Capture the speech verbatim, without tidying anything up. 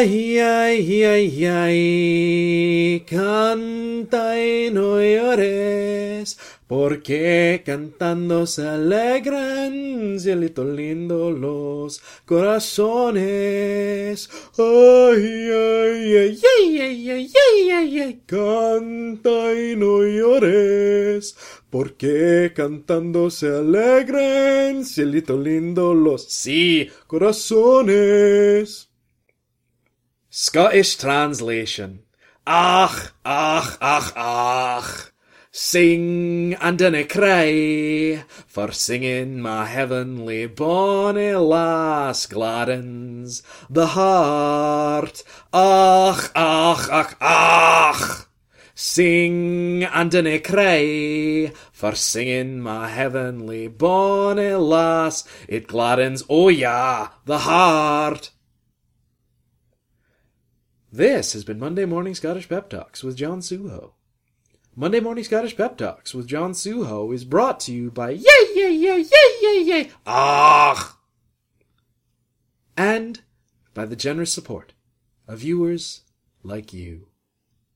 Ay, ay, ay, ay, canta y no llores, porque cantando se alegran, cielito lindo, los corazones. Ay, ay, ay, ay, ay, ay, ay, ay, ay, canta y no llores, porque cantando se alegran, cielito lindo, los, sí, corazones. Scottish translation. Ach, ach, ach, ach. Sing and dinna cry, for singing my heavenly bonny lass gladdens the heart. Ach, ach, ach, ach. Sing and dinna cry, for singing my heavenly bonny lass, it gladdens, oh yeah, the heart. This has been Monday Morning Scottish Pep Talks with John Suho. Monday Morning Scottish Pep Talks with John Suho is brought to you by Yay, Yay, Yay, Yay, Yay, Yay, Ah! And by the generous support of viewers like you.